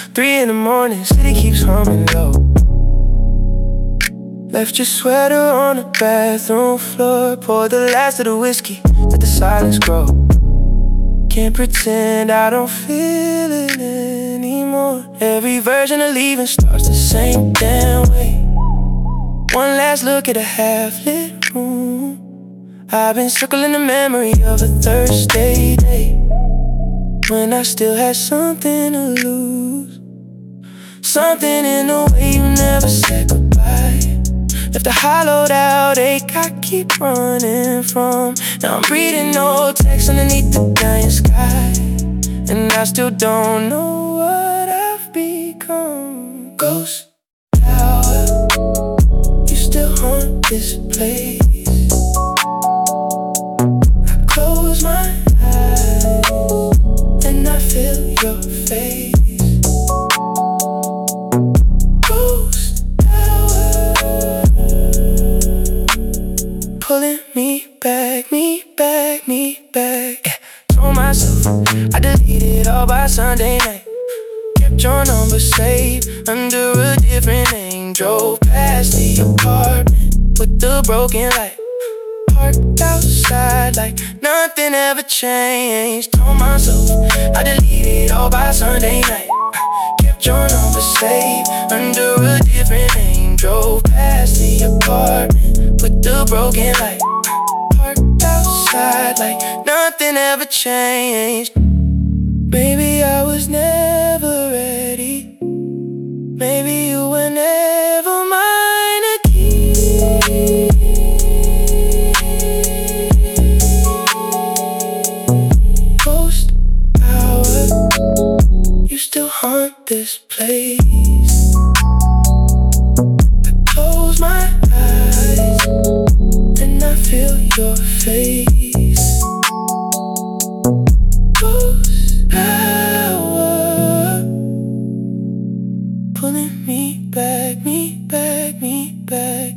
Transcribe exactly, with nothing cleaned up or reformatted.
Three in the morning, city keeps humming low. Left your sweater on the bathroom floor. Poured the last of the whiskey, let the silence grow. Can't pretend I don't feel it anymore. Every version of leaving starts the same damn way. One last look at a half-lit room. I've been circling the memory of a Thursday day when I still had something to lose. Something in the way you never said goodbye left a hollowed out ache I keep running from. Now I'm reading old texts underneath the dying sky, and I still don't know what I've become. Ghost tower, you still haunt this place. I close my eyes and I feel your face. Pulling me back, me back, me back, yeah. Told myself I deleted all by Sunday night. Kept your number saved under a different name. Drove past the apartment with the broken light. Parked outside like nothing ever changed. Told myself I deleted all by Sunday night. Kept your number saved under a different name. Drove past the apartment with the broken light. Parked outside like nothing ever changed. Maybe I was never ready. Maybe you were never mine again. Ghost hour, you still haunt this place. Close my eyes and I feel your face. Ghost power, pulling me back, me back, me back.